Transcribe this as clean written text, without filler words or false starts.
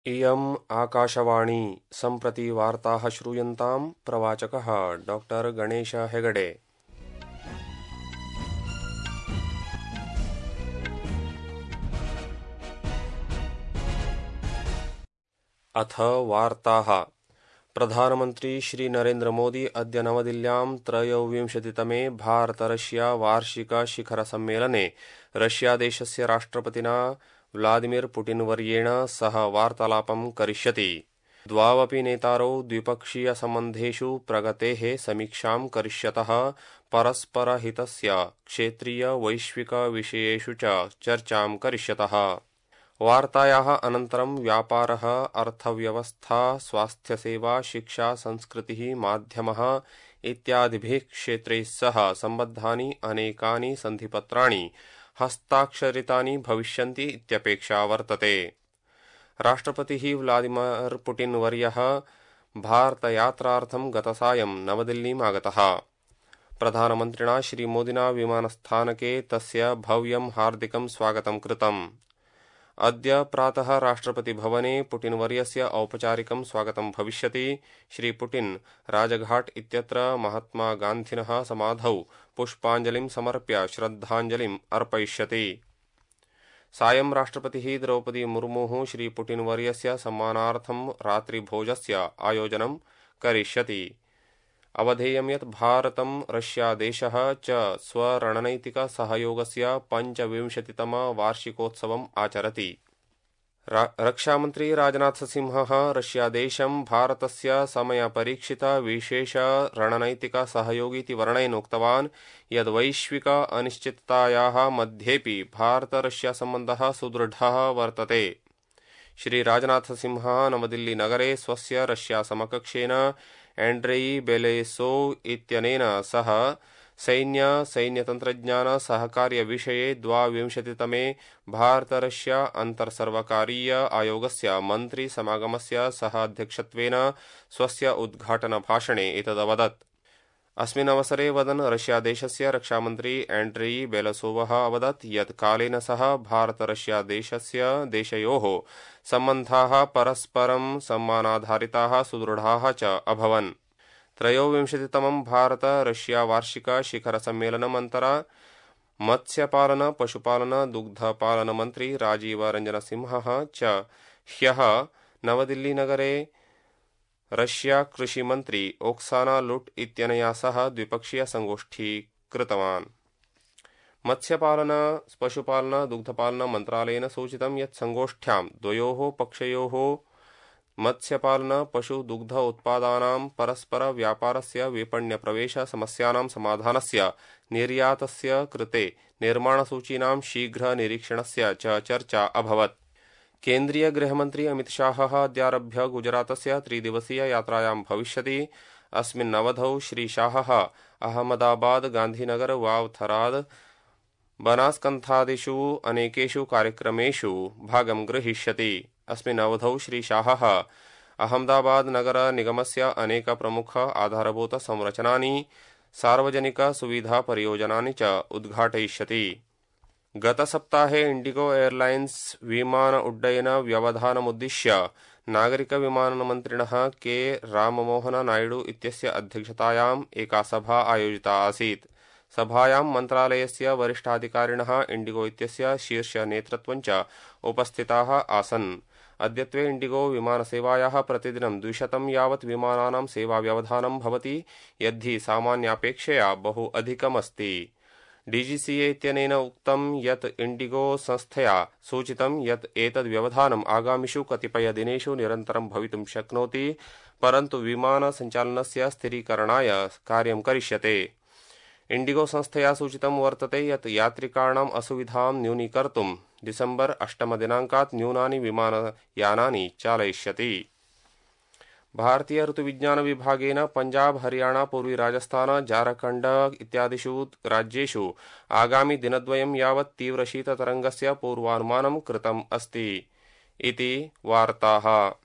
इयम् आकाशवाणी सम्प्रति वार्ताः श्रूयन्ताम् प्रवाचकः डॉक्टर गणेश हेगडे। अथ वार्ताः। प्रधानमन्त्री श्री नरेन्द्र मोदी अद्य नवदिल्ल्यां त्रयोविंशतितमे भारत-रशिया वार्षिक शिखरसम्मेलने रशियादेशस्य राष्ट्रपतिना व्लादिमीर पुटिन वर्येण सह वार्तालापं करिष्यति। द्वावपि नेतारौ द्विपक्षीयसम्बन्धेषु प्रगतेः समीक्षां करिष्यतः परस्परहितस्य क्षेत्रीय वैश्विक विषयेषु च चर्चां करिष्यतः। वार्तायाः अनन्तरं व्यापारः, अर्थव्यवस्था, स्वास्थ्यसेवा, शिक्षा, संस्कृतिः, माध्यमः इत्यादिभिः क्षेत्रैः सह सम्बद्धानि अनेकानि सन्धिपत्राणि हस्ताक्षरितानि भविष्यन्ति इत्यपेक्षा वर्तते। राष्ट्रपतिः व्लादिमीर पुटिन वर्यः भारतयात्रार्थं गतसायं नवदिल्लीम् आगतः। प्रधानमन्त्रिणा श्रीमोदिना विमानस्थानके तस्य भव्यं हार्दिकं स्वागतं कृतम्। अद्य प्रातः राष्ट्रपतिभवने पुटिन वर्यस्य औपचारिकं स्वागतं भविष्यति। श्री पुटिन राजघाट इत्यत्र महात्मा गान्धिनः समाधौ पुष्पाञ्जलिं समर्प्य श्रद्धाञ्जलिम् अर्पयिष्यति। सायं राष्ट्रपतिः द्रौपदी मुर्मुः श्री पुटिन वर्यस्य सम्मानार्थं रात्रिभोजस्य आयोजनं करिष्यति। अवधेयं यत् भारतं रशियादेशः च स्वरणनैतिकसहयोगस्य 25तम वार्षिकोत्सवम् आचरति। रक्षामन्त्री राजनाथसिंहः रशियादेशं भारतस्य समयपरीक्षित विशेष रणनैतिकसहयोगीति वर्णयन् उक्तवान् यद् वैश्विक अनिश्चिततायाः मध्येपि भारत-रशिया-सम्बन्धः सुदृढः वर्तते। श्री राजनाथसिंहः नवदिल्लीनगरे स्वस्य रशिया-समकक्षेन एण्ड्रेई बेलेसोव इत्यनेन सह सैन्यतन्त्रज्ञान सहकार्यविषये 22तमे भारत-रशिया अन्तर्सर्वकारीय आयोगस्य मन्त्रिसमागमस्य सह अध्यक्षत्वेन स्वस्य उद्घाटनभाषणे एतदवदत्। अस्मिन् अवसरे वदन् रशियादेशस्य रक्षामन्त्री एण्ड्रेई बेलेसोवः अवदत् यत् कालेन सह भारत-रशियादेशयोः सम्बन्धाः परस्परं सम्मानाधारिताः सुदृढाः च अभवन्। त्रयोविंशतितमं भारत-रशिया वार्षिक शिखरसम्मेलनम् अन्तरा मत्स्यपालन, पशुपालन, दुग्धपालन मन्त्री राजीव रञ्जनसिंहः च ह्यः नवदिल्लीनगरे रशिया कृषिमन्त्री ओक्साना लुट इत्यनया सह द्विपक्षीयसङ्गोष्ठी कृतवान्। मत्स्यपालन, पशुपालन, दुग्धपालन मन्त्रालयेन सूचितं यत् सङ्गोष्ठ्यां द्वयोः पक्षयोः मत्स्यपालन, पशु, दुग्ध उत्पादानां परस्पर व्यापारस्य, विपण्यप्रवेश समस्यानां समाधानस्य, निर्यातस्य कृते निर्माणसूचीनां शीघ्र निरीक्षणस्य च चर्चा अभवत्। केन्द्रीय गृहमन्त्री अमित शाहः अद्यारभ्य गुजरातस्य 3 दिवसीय यात्रायां भविष्यति। अस्मिन् अवधौ श्री शाहः अहमदाबाद, गान्धीनगर, वाव, थराद, बनासकन्थादिषु अनेकेषु कार्यक्रमेषु भागं ग्रहीष्यति। अस्मिन् अवधौ श्री शाहः अहमदाबाद नगर निगमस्य अनेक प्रमुख आधारभूत संरचनानि, सार्वजनिक सुविधा परियोजनानि च उद्घाटयिष्यति। गतसप्ताहे इंडिगो एयरलाइन्स विमान उड्डयन व्यवधानमुद्दिश्य नागरिक विमानमन्त्रिणः के राममोहन नायडू इत्यस्य अध्यक्षतायाम् एका सभा आयोजिता आसीत्। सभायां मन्त्रालयस्य वरिष्ठाधिकारिणः इंडिगो इत्यस्य शीर्ष नेतृत्वं च उपस्थिताः आसन्। अद्यत्वे इंडिगो विमानसेवायाः प्रतिदिनं 200 यावत् विमानानां सेवाव्यवधानं भवति, यद्धि सामान्यापेक्षया बहु अधिकमस्ति। डीजीसीए इत्यनेन उक्तं यत् इंडिगो संस्थया सूचितं यत् एतद् व्यवधानम् आगामिषु कतिपयदिनेषु निरन्तरं भवितुं शक्नोति, परन्तु विमानसञ्चालनस्य स्थिरीकरणाय कार्यं करिष्यते। इंडिगो संस्थया सूचितं वर्तते यत् यात्रिकाणाम् असुविधां न्यूनीकर्तुं डिसेम्बर 8 दिनाङ्कात् न्यूनानि विमानयानानि चालयिष्यति। भारतीय ऋतुविज्ञान विभागेन पंजाब, हरियाणा, पूर्वी राजस्थान, झारखण्ड इत्यादिषु राज्येषु आगामि दिनद्वयं यावत् तीव्रशीततरङ्गस्य पूर्वानुमानं कृतम् अस्ति इति वार्ताः।